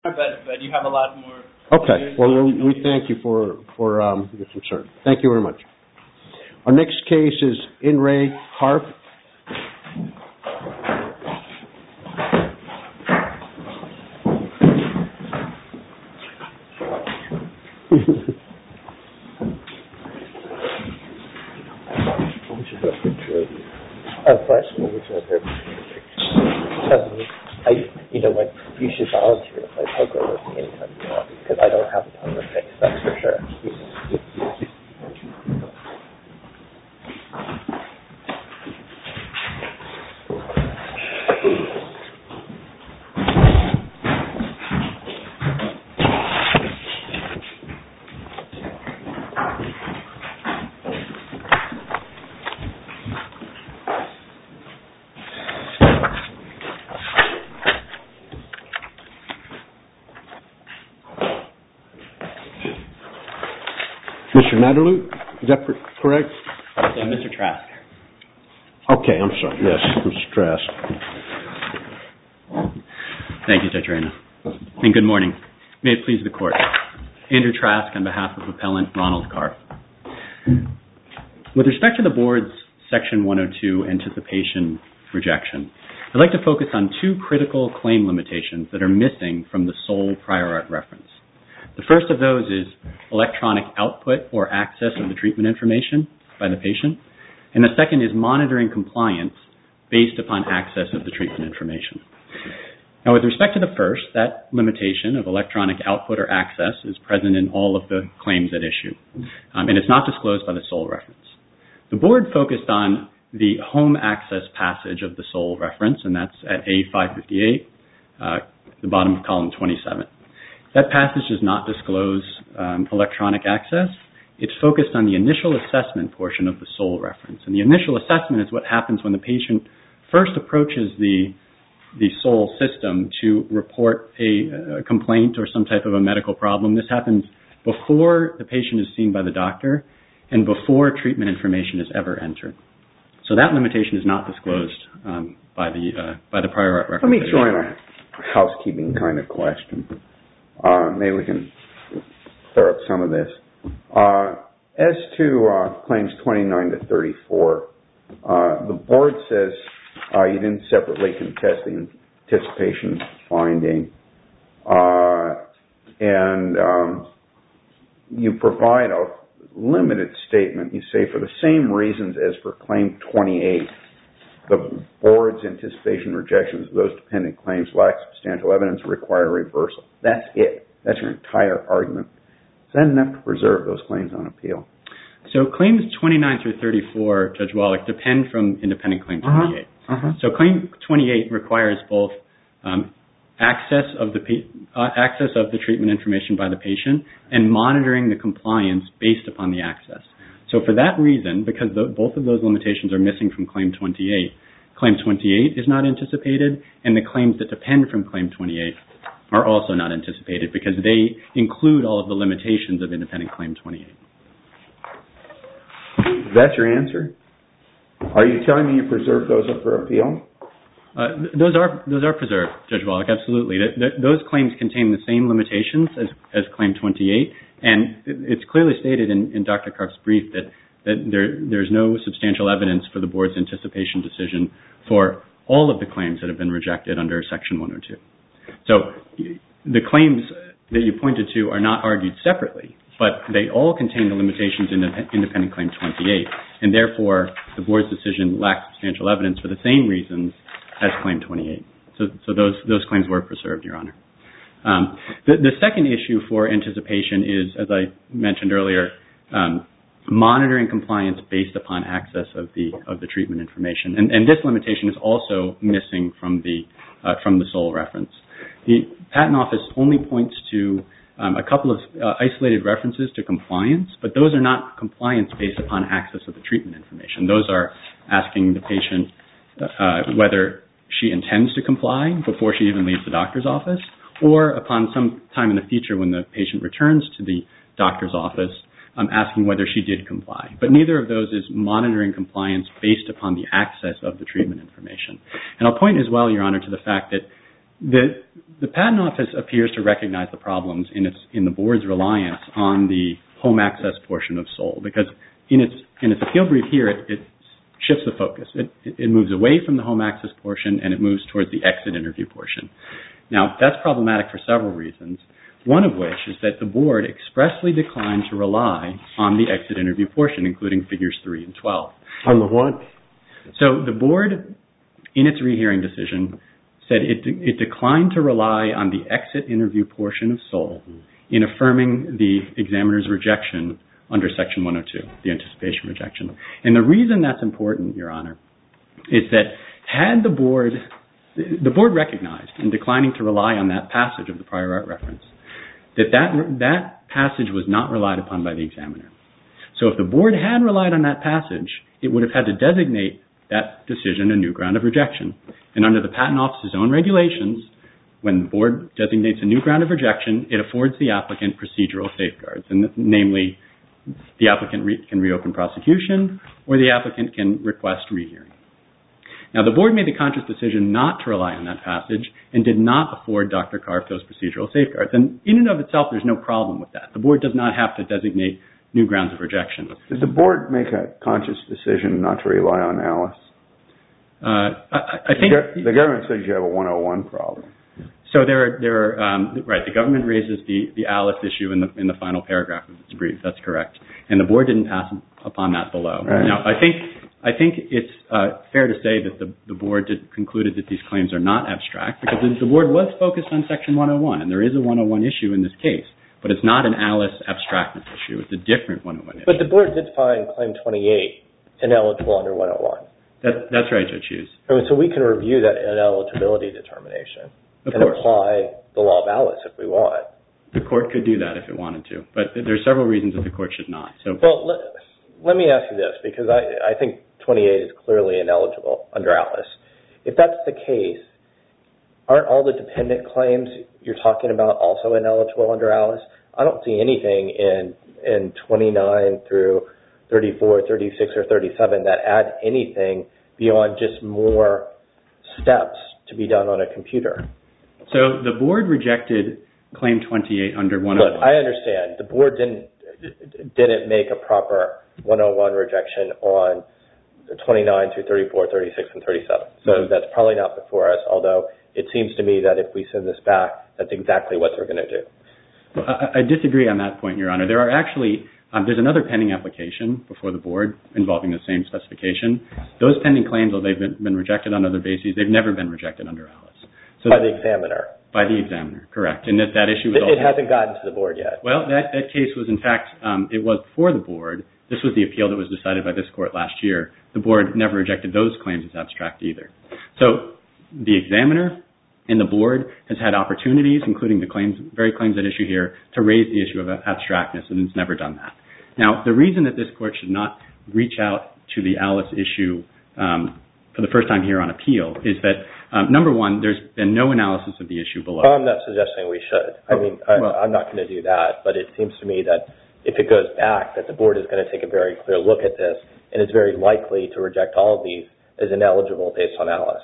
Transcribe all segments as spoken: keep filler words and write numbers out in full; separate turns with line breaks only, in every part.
but but you have a lot more.
Okay. Well, we thank you for for um, your concern. Thank you very much. Our next case is In Re Karp.
Of course. I, you know what? You should volunteer to play poker with me anytime you want, because I don't have a ton of face, that's for sure.
Mister Naderlu, is that correct?
Yeah, Mister Trask.
Okay, I'm sorry. Yes, Mister Trask.
Thank you, Judge Reyna. And good morning. May it please the Court. Andrew Trask on behalf of Appellant Ronald Karp. With respect to the Board's Section one oh two anticipation rejection, I'd like to focus on two critical claim limitations that are missing from the sole prior art reference. The first of those is electronic output or access of the treatment information by the patient, and the second is monitoring compliance based upon access of the treatment information. Now, with respect to the first, that limitation of electronic output or access is present in all of the claims at issue, um, and it's not disclosed by the sole reference. The Board focused on the home access passage of the sole reference, and that's at A five fifty-eight, uh, the bottom of column twenty-seven. That passage does not disclose um, electronic access. It's focused on the initial assessment portion of the sole reference. And the initial assessment is what happens when the patient first approaches the, the sole system to report a, a complaint or some type of a medical problem. This happens before the patient is seen by the doctor and before treatment information is ever entered. So that limitation is not disclosed um, by, the, uh, by the prior art reference.
Let me throw in a housekeeping kind of question. Uh, maybe we can clear up some of this. Uh, as to uh, claims twenty-nine to thirty-four, uh, the Board says uh, you didn't separately contest the anticipation finding, uh, and um, you provide a limited statement. You say, for the same reasons as for claim twenty-eight, the Board's anticipation rejections of those dependent claims lack substantial evidence and require reversal. That's it. That's your entire argument. Is that enough to preserve those claims on appeal?
So claims twenty-nine through thirty-four, Judge Wallach, depend from independent claim twenty-eight. Uh-huh. Uh-huh. So claim twenty-eight requires both um, access of the uh, access of the treatment information by the patient and monitoring the compliance based upon the access. So for that reason, because the, both of those limitations are missing from claim twenty-eight, claim twenty-eight is not anticipated, and the claims that depend from claim twenty-eight are also not anticipated because they include all of the limitations of independent claim twenty-eight.
Is that your answer? Are you telling me you preserved those up for appeal?
Uh, those are those are preserved, Judge Wallach, absolutely. The, the, those claims contain the same limitations as, as claim twenty-eight, and it's clearly stated in, in Doctor Karp's brief that, that there, there's no substantial evidence for the Board's anticipation decision for all of the claims that have been rejected under Section one oh two. So the claims that you pointed to are not argued separately, but they all contain the limitations in independent claim twenty-eight, and therefore the Board's decision lacks substantial evidence for the same reasons as claim twenty-eight. So, so those those claims were preserved, Your Honor. Um, the, the second issue for anticipation is, as I mentioned earlier, um, monitoring compliance based upon access of the of the treatment information, and, and this limitation is also missing from the uh, from the sole reference. The Patent Office only points to um, a couple of uh, isolated references to compliance, but those are not compliance based upon access of the treatment information. Those are asking the patient uh, whether she intends to comply before she even leaves the doctor's office, or upon some time in the future when the patient returns to the doctor's office, um, asking whether she did comply. But neither of those is monitoring compliance based upon the access of the treatment information. And I'll point as well, Your Honor, to the fact that The the Patent Office appears to recognize the problems in its in the board's reliance on the home access portion of S O L, because in its in its appeal brief here, it, it shifts the focus. It, it moves away from the home access portion and it moves towards the exit interview portion. Now, that's problematic for several reasons, one of which is that the board expressly declined to rely on the exit interview portion, including figures three and twelve.
On the what?
So the board, in its rehearing decision, said it, it declined to rely on the exit interview portion of S O L in affirming the examiner's rejection under Section one oh two, the anticipation rejection. And the reason that's important, Your Honor, is that had the board, the board recognized in declining to rely on that passage of the prior art reference, that that, that passage was not relied upon by the examiner. So if the board had relied on that passage, it would have had to designate that decision a new ground of rejection. And under the Patent Office's own regulations, when the board designates a new ground of rejection, it affords the applicant procedural safeguards, and namely, the applicant re- can reopen prosecution or the applicant can request rehearing. Now, the board made the conscious decision not to rely on that passage and did not afford Doctor Karpf those procedural safeguards. And in and of itself, there's no problem with that. The board does not have to designate new grounds of rejection.
Did the board make a conscious decision not to rely on Alice?
Uh, I, I think
the, the government says you have a one oh one problem.
So there are, there are um, right, the government raises the, the Alice issue in the in the final paragraph of its brief. That's correct. And the board didn't pass upon that below.
Right.
Now, I think I think it's uh, fair to say that the, the board did, concluded that these claims are not abstract because the, the board was focused on Section one oh one, and there is a one oh one issue in this case. But it's not an Alice abstractness issue. It's a different one oh one issue.
But the board did find Claim twenty-eight ineligible under one oh one.
That, that's right, Judge Hughes.
So we can review that ineligibility determination
Of
and
course.
apply the law of Alice if we want.
The court could do that if it wanted to, but there are several reasons that the court should not. So,
well, let, let me ask you this, because I, I think twenty-eight is clearly ineligible under Alice. If that's the case, aren't all the dependent claims you're talking about also ineligible under Alice? I don't see anything in in twenty-nine through thirty-four, thirty-six, or thirty-seven that add anything beyond just more steps to be done on a computer.
So the board rejected Claim twenty-eight under one oh one.
Look, I understand. The board didn't didn't make a proper one oh one rejection on twenty-nine through thirty-four, thirty-six, and thirty-seven. So mm-hmm. That's probably not before us, although it seems to me that if we send this back, that's exactly what they're going to do.
Well, I, I disagree on that point, Your Honor. There are actually, um, there's another pending application before the board involving the same specification. Those pending claims, though they've been, been rejected on other bases, they've never been rejected under Alice. So
by the examiner.
By the examiner, correct. And that, that issue was
It,
also,
it hasn't gotten to the board yet.
Well, that, that case was, in fact, um, it was before the board. This was the appeal that was decided by this court last year. The board never rejected those claims as abstract either. So the examiner and the board has had opportunities, including the claims, very claims at issue here, to raise the issue of abstractness, and it's never done that. Now, the reason that this court should not reach out to the Alice issue um, for the first time here on appeal is that, um, number one, there's been no analysis of the issue below.
Well, I'm not suggesting we should. I mean, I, well, I'm not going to do that, but it seems to me that if it goes back, that the board is going to take a very clear look at this, and is very likely to reject all of these as ineligible based on Alice.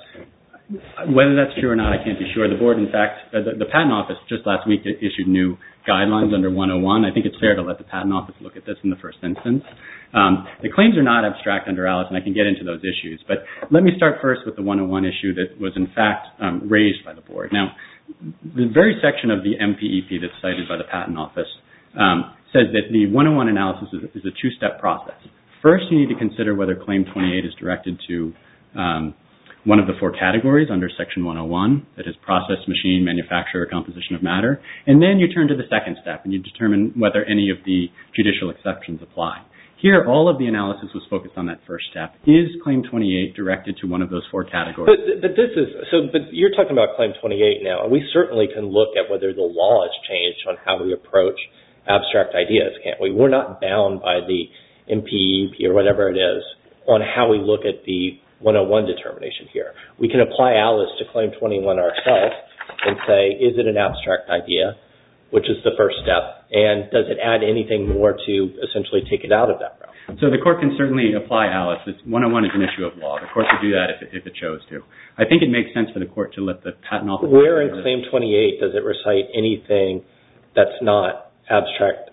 Whether that's true or not, I can't be sure. The board, in fact, uh, the, the Patent Office just last week issued new guidelines under one oh one. I think it's fair to let the Patent Office look at this in the first instance. Um, the claims are not abstract under Alice, and I can get into those issues. But let me start first with the one oh one issue that was, in fact, um, raised by the board. Now, the very section of the M P E P that's cited by the Patent Office um, says that the one oh one analysis is, is a two-step process. First, you need to consider whether Claim twenty-eight is directed to um, one of the four categories under Section one oh one, that is process, machine, manufacturer, composition of matter. And then you turn to the second step and you determine whether any of the judicial exceptions apply. Here, all of the analysis was focused on that first step. Is Claim twenty-eight directed to one of those four categories?
But, but this is, so, but you're talking about Claim twenty-eight now, and we certainly can look at whether the law has changed on how we approach abstract ideas, can't we? We're not bound by the M P E P or whatever it is on how we look at the one oh one determination here. We can apply Alice to Claim twenty-one ourselves and say, is it an abstract idea? which is the first step? And does it add anything more to essentially take it out of that realm?
So the court can certainly apply Alice. one oh one is an issue of law. The court could do that if it, if it chose to. I think it makes sense for the court to let the patent office...
Where in Claim twenty-eight does it recite anything that's not abstract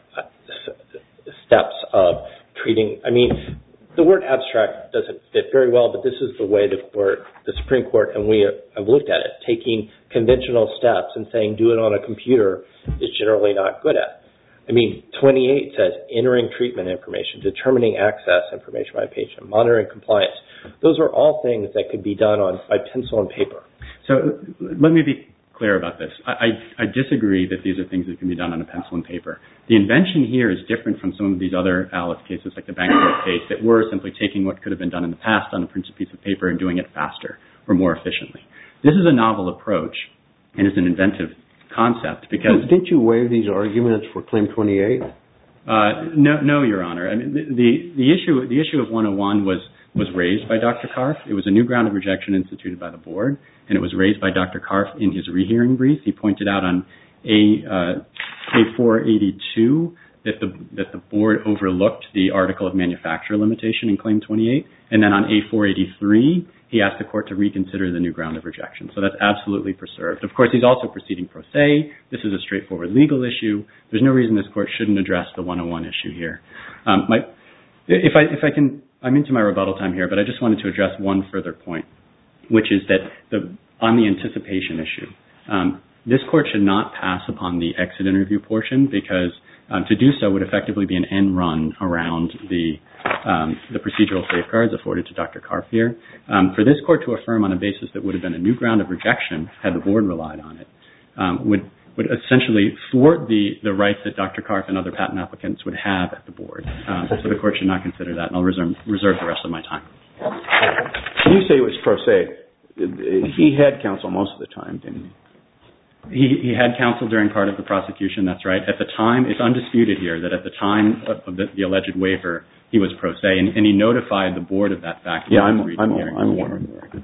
steps of treating... I mean, the word abstract doesn't fit very well, but this is the way the court, the Supreme Court, and we have looked at it. Taking conventional steps and saying do it on a computer is generally not good at. I mean, twenty-eight says entering treatment information, determining access information by patient, monitoring compliance. Those are all things that could be done on by pencil and paper.
So let me be clear about this. I, I, I disagree that these are things that can be done on a pencil and paper. The invention here is different from some of these other Alice cases, like the Bancorp case, that were simply taking what could have been done in the past on a printed piece of paper and doing it faster or more efficiently. This is a novel approach, and it's an inventive concept because...
Didn't you waive these arguments for Claim twenty-eight?
Uh, no, no, Your Honor. I mean, the, the, the issue the issue of one oh one was, was raised by Doctor Karff. It was a new ground of rejection instituted by the board, and it was raised by Doctor Karff in his rehearing brief. He pointed out on A, uh, A four eighty-two that the, that the board overlooked the article of manufacturer limitation in Claim twenty-eight, and then on A four eighty-three, he asked the court to reconsider the new ground of rejection. So that's absolutely preserved. Of course, he's also proceeding pro se. This is a straightforward legal issue. There's no reason this court shouldn't address the one oh one issue here. Um, my, if I if I can, I'm into my rebuttal time here, but I just wanted to address one further point, which is that the on the anticipation issue, um, this court should not pass upon the exit interview portion because um, to do so would effectively be an end run around the um, the procedural safeguards afforded to Doctor Karff here. Um, for this court to affirm on a basis that would have been a new ground of rejection had the board relied on it um, would would essentially thwart the, the rights that Doctor Karff and other patent applicants would have at the board. Um, so the court should not consider that, and I'll reserve, reserve the rest of my time.
When you say it was pro se, he had counsel most of the time, didn't he?
He, he had counsel during part of the prosecution, that's right. At the time, it's undisputed here that at the time of, of the, the alleged waiver, he was pro se, and, and he notified the board of that fact.
Yeah, I'm, I'm, I'm aware of that.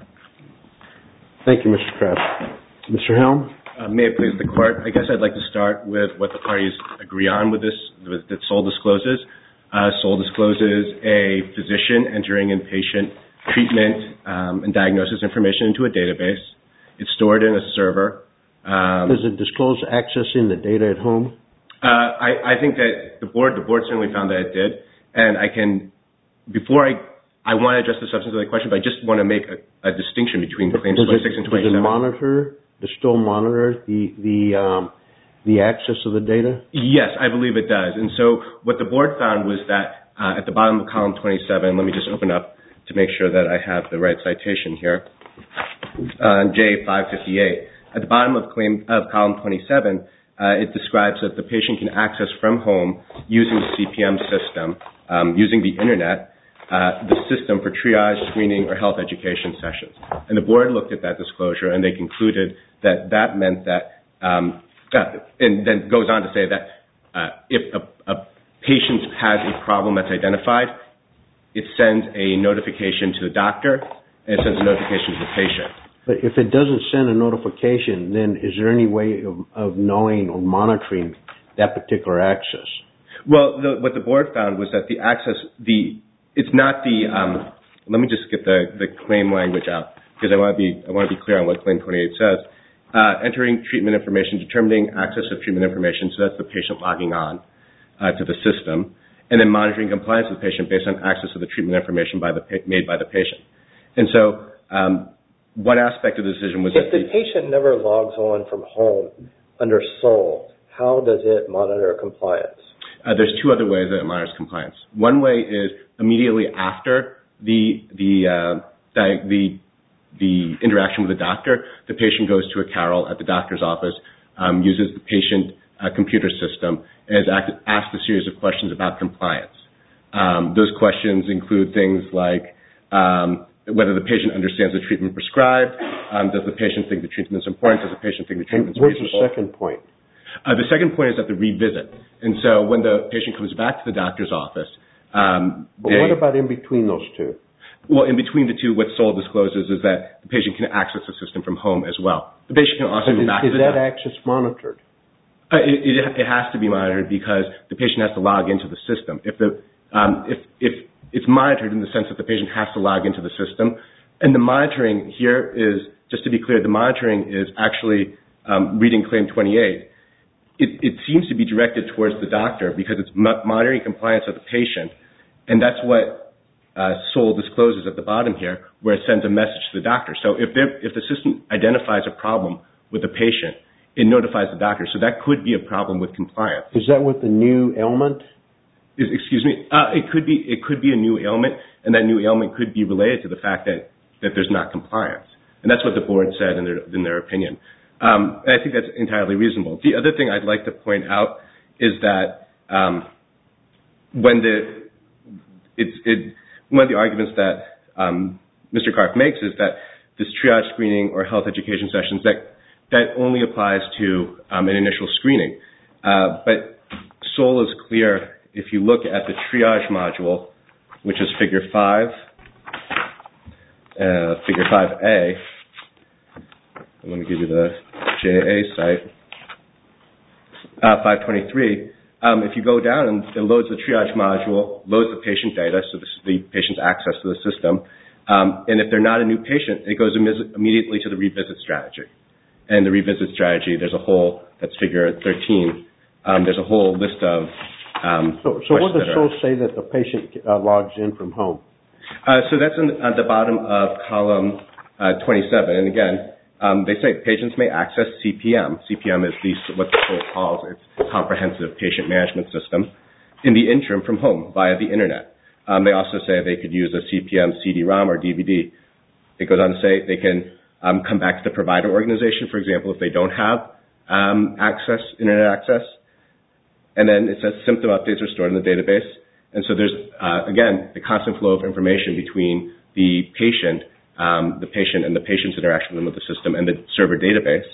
Thank you, Mister Kraft. Mister Helm?
Uh, may it please the court, I guess I'd like to start with what the parties agree on with this, with, that Sol discloses. Uh, Sol discloses a physician entering inpatient treatment um, and diagnosis information into a database. It's stored in a server. Um,
Does it disclose accessing the data at home?
Uh, I, I think that the board, the board certainly found that it did, and I can, before I, I want to address the substance of the question, but I just want to make a, a distinction between claims twenty-six and twenty-seven.
Does it monitor, does it still monitor the the um, the access of the data?
Yes, I believe it does. And so what the board found was that uh, at the bottom of column twenty-seven, let me just open up to make sure that I have the right citation here, on uh, J five fifty-eight. At the bottom of claim of column twenty-seven, uh, it describes that the patient can access from home using the C P M system, um, using the internet, uh, the system for triage, screening, or health education sessions. And the board looked at that disclosure, and they concluded that that meant that, um, uh, and then goes on to say that uh, if a, a patient has a problem that's identified, it sends a notification to the doctor, and it sends a notification to the patient.
But if it doesn't send a notification, then is there any way of, of knowing or monitoring that particular access?
Well, the, what the board found was that the access, the it's not the. Um, let me just get the, the claim language out because I want to be I want to be clear on what claim twenty-eight says. Uh, entering treatment information, determining access of treatment information, so that's the patient logging on uh, to the system, and then monitoring compliance with the patient based on access of the treatment information by the made by the patient. And so. Um, One aspect of the decision was
if
that
the, the patient never logs on from home under Sol, how does it monitor compliance?
Uh, there's two other ways that it monitors compliance. One way is immediately after the the uh, the, the the interaction with the doctor, the patient goes to a Carol at the doctor's office, um, uses the patient uh, computer system, and is asked a series of questions about compliance. Um, those questions include things like um, whether the patient understands the treatment prescribed, um, does the patient think the treatment is important, does the patient think the treatment is reasonable.
What's the second point?
Uh, the second point is at the revisit. And so when the patient comes back to the doctor's office, um,
but
they,
what about in between those two?
Well, in between the two, what Sol discloses is that the patient can access the system from home as well. The patient can also go back
is,
to the
Is that
doctor.
access monitored?
Uh, it, it, it has to be monitored because the patient has to log into the system. If the um, if if it's monitored in the sense that the patient has to log into the system, and the monitoring here is, just to be clear, the monitoring is actually um, reading Claim twenty-eight. It, it seems to be directed towards the doctor because it's mo- monitoring compliance of the patient, and that's what uh, S O L discloses at the bottom here, where it sends a message to the doctor. So if if the system identifies a problem with the patient, it notifies the doctor. So that could be a problem with compliance.
Is that with the new ailment?
Is, excuse me. Uh, it could be. It could be a new ailment, and that new ailment could be related to the fact that, that there's not compliance, and that's what the board said in their in their opinion. Um, and I think that's entirely reasonable. The other thing I'd like to point out is that um, when the it's it one of the arguments that um, Mister Karpf makes is that this triage screening or health education sessions that that only applies to um, an initial screening, uh, but S O L is clear. If you look at the triage module, which is Figure five, uh, Figure five A, let me give you the J A site, uh, five twenty-three. Um, if you go down and it loads the triage module, loads the patient data, so this is the patient's access to the system, um, and if they're not a new patient, it goes im- immediately to the revisit strategy. And the revisit strategy, there's a whole, that's Figure thirteen, um, there's a whole list of Um,
so, so what does S O L say that the patient uh, logs in from home?
Uh, so that's in, at the bottom of column uh, twenty-seven. And again, um, they say patients may access C P M. C P M is the, what the S O L calls its comprehensive patient management system in the interim from home via the internet. Um, they also say they could use a C P M C D ROM or D V D. It goes on to say they can um, come back to the provider organization, for example, if they don't have um, access, internet access. And then it says symptom updates are stored in the database. And so there's, uh, again, the constant flow of information between the patient, um, the patient and the patient's interaction with the system and the server database.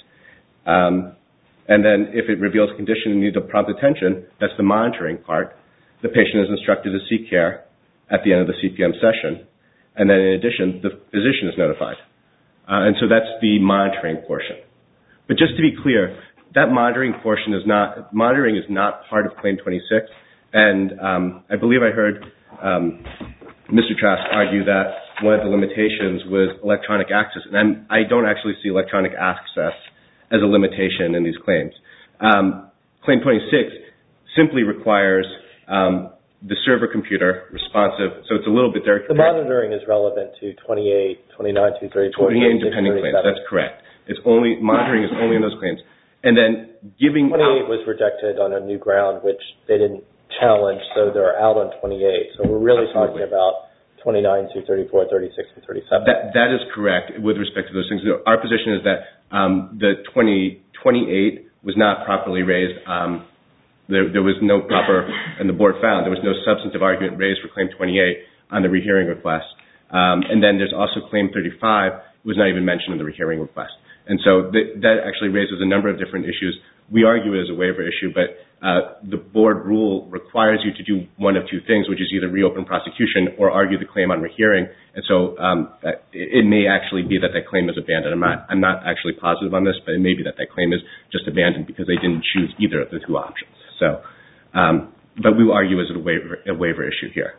Um, and then if it reveals a condition and needs a prompt attention, that's the monitoring part. The patient is instructed to seek care at the end of the C P M session. And then in addition, the physician is notified. Uh, and so that's the monitoring portion. But just to be clear, that monitoring portion is not, monitoring is not part of Claim twenty-six. And um, I believe I heard um, Mister Trask argue that one of the limitations was electronic access. And I'm, I don't actually see electronic access as a limitation in these claims. Um, Claim twenty-six simply requires um, the server computer responsive, so it's a little bit there.
The monitoring is relevant to twenty-eight, twenty-nine, two thirty-four,
twenty-eight independent claims, that's correct. It's only, monitoring is only in those claims. And then giving
twenty-eight
out,
was rejected on a new ground, which they didn't challenge, so they're out on twenty-eight. So we're really
absolutely.
talking about twenty-nine, two thirty-four, thirty-six, and thirty-seven.
That, that is correct with respect to those things. Our position is that um, the twenty, twenty-eight was not properly raised. Um, there, there was no proper, and the board found, there was no substantive argument raised for Claim twenty-eight on the rehearing request. Um, and then there's also Claim thirty-five, was not even mentioned in the rehearing request. And so th- that actually raises a number of different issues. We argue it as a waiver issue, but uh, the board rule requires you to do one of two things, which is either reopen prosecution or argue the claim on rehearing. And so um, it, it may actually be that that claim is abandoned. I'm not, I'm not actually positive on this, but it may be that that claim is just abandoned because they didn't choose either of the two options. So, um, but we will argue as a waiver, a waiver issue here.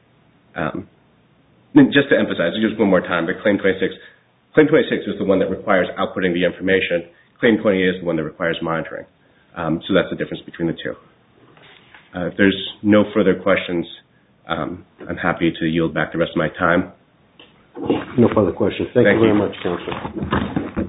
Um, just to emphasize, just one more time, but Claim twenty-six. Claim twenty-six is the one that requires outputting the information. Claim twenty-eight is the one that requires monitoring. Um, so that's the difference between the two. Uh, if there's no further questions, um, I'm happy to yield back the rest of my time.
No further questions. Thank,
Thank
you very
you.
much, Counsel.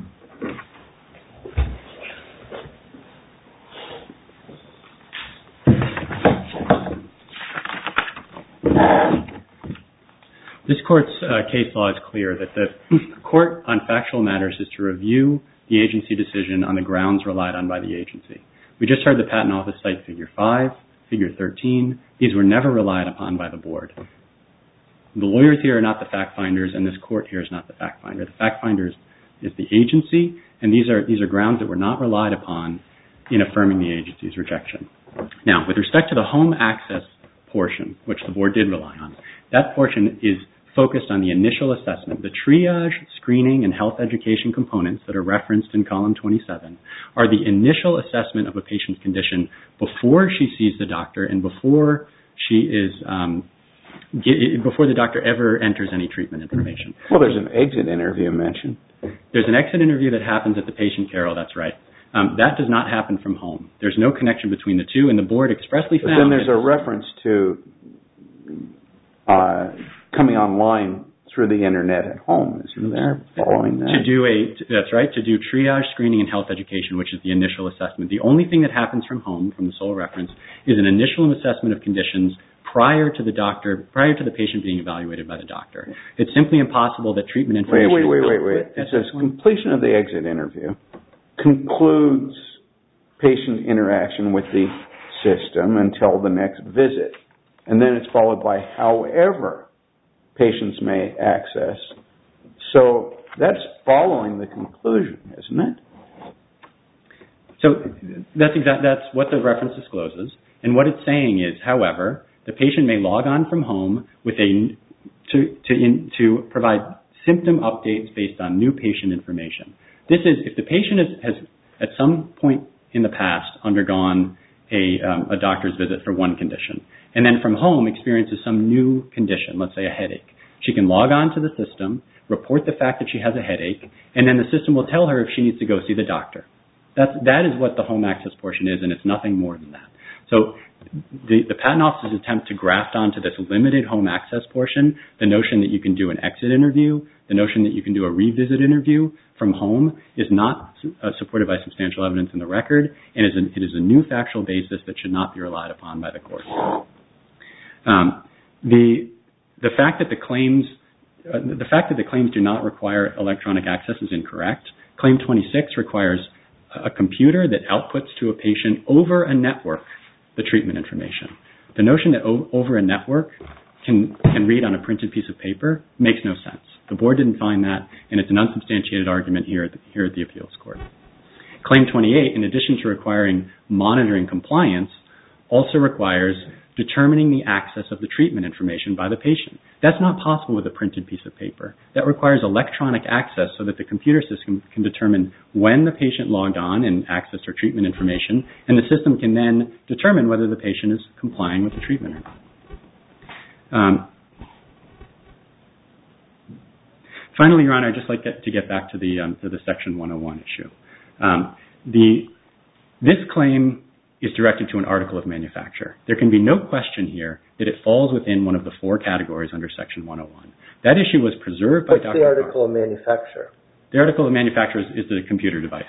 This court's uh, case law is clear that the court on factual matters is to review the agency decision on the grounds relied on by the agency. We just heard the Patent Office cite Figure five, Figure thirteen. These were never relied upon by the board. The lawyers here are not the fact finders, and this court here is not the fact finder. The fact finder is, is the agency, and these are these are grounds that were not relied upon in affirming the agency's rejection. Now, with respect to the home access portion, which the board did rely on, that portion is focused on the initial assessment. The triage, screening, and health education components that are referenced in column twenty-seven are the initial assessment of a patient's condition before she sees the doctor and before she is um, get, before the doctor ever enters any treatment information.
Well, there's an exit interview mentioned.
There's an exit interview that happens at the patient care. That's right. Um, that does not happen from home. There's no connection between the two, and the board expressly
but
found...
But then there's a reference to uh, coming online through the internet at home, isn't there, following that?
To do a, that's right, to do triage, screening, and health education, which is the initial assessment. The only thing that happens from home, from the sole reference, is an initial assessment of conditions prior to the doctor, prior to the patient being evaluated by the doctor. It's simply impossible that treatment information...
Wait, wait, wait, wait, wait. It says completion of the exit interview concludes patient interaction with the system until the next visit. And then it's followed by however patients may access. So that's following the conclusion, isn't it?
So that's exact, that's what the reference discloses. And what it's saying is, however, the patient may log on from home with a to to in, to provide symptom updates based on new patient information. This is if the patient has, has at some point in the past undergone a, um, a doctor's visit for one condition, and then from home experiences some new condition, let's say a headache. She can log on to the system, report the fact that she has a headache, and then the system will tell her if she needs to go see the doctor. That's, that is what the home access portion is, and it's nothing more than that. So the, the Patent Office's attempt to graft onto this limited home access portion the notion that you can do an exit interview, the notion that you can do a revisit interview from home is not uh, supported by substantial evidence in the record, and is a, it is a new factual basis that should not be relied upon by the court. Um, the the fact that the claims uh, the fact that the claims do not require electronic access is incorrect. Claim twenty-six requires a computer that outputs to a patient over a network the treatment information. The notion that o- over a network can can read on a printed piece of paper makes no sense. The board didn't find that, and it's an unsubstantiated argument here at the, here at the appeals court. Claim twenty-eight, in addition to requiring monitoring compliance, also requires determining the access of the treatment information by the patient. That's not possible with a printed piece of paper. That requires electronic access so that the computer system can determine when the patient logged on and accessed her treatment information, and the system can then determine whether the patient is complying with the treatment or not. Um, finally, Your Honor, I'd just like to get back to the um, to the Section one oh one issue. Um, the this claim is directed to an article of manufacture. There can be no question here that it falls within one of the four categories under Section one oh one. That issue was preserved by Doctor
What's the article of manufacture?
The article of manufacture is, is the computer device.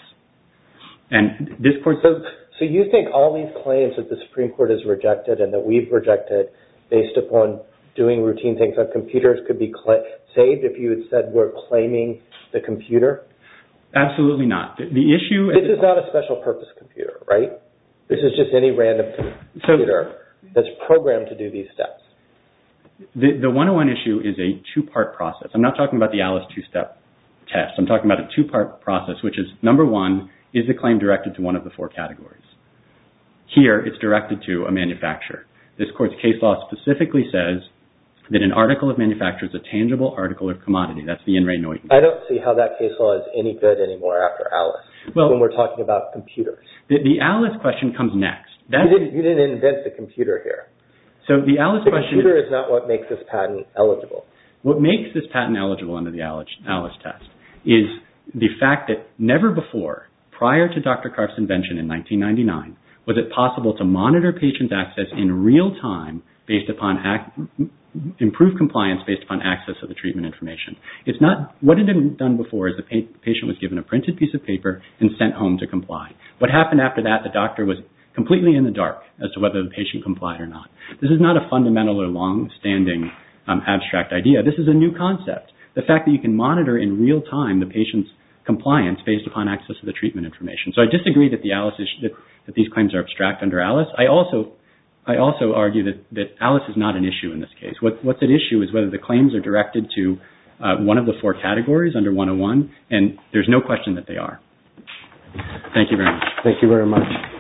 And this court...
So, so you think all these claims that the Supreme Court has rejected and that we've rejected based upon doing routine things on computers could be cl- saved if you had said we're claiming the computer?
Absolutely not. The, the issue...
This is not a special purpose computer, right? This is just any random computer so, that's programmed to do these steps.
The, the one oh one issue is a two-part process. I'm not talking about the Alice two-step test. I'm talking about a two-part process, which is, number one, is the claim directed to one of the four categories? Here, it's directed to a manufacturer. This court's case law specifically says that an article of manufacture is a tangible article of commodity. That's the In re Neuton.
I don't see how that case law is any good anymore after Alice, well, when we're talking about computers.
The, the Alice question comes next.
You didn't, you didn't invent the computer here.
So the Alice
the
question...
The computer is, is not what makes this patent eligible.
What makes this patent eligible under the Alice, Alice test is the fact that never before, prior to Doctor Karpf's invention in nineteen ninety-nine, was it possible to monitor patients' access in real time based upon ac- improved compliance based upon access to the treatment information. It's not, what had been done before is the pa- patient was given a printed piece of paper and sent home to comply. What happened after that, the doctor was completely in the dark as to whether the patient complied or not. This is not a fundamental or long-standing um, abstract idea. This is a new concept. The fact that you can monitor in real time the patient's compliance based upon access to the treatment information. So I disagree that the Alice is, that, that these claims are abstract under Alice. I also I also argue that, that Alice is not an issue in this case. What, what's at issue is whether the claims are directed to uh, one of the four categories under one oh one, and there's no question that they are. Thank you very much.
Thank you very much.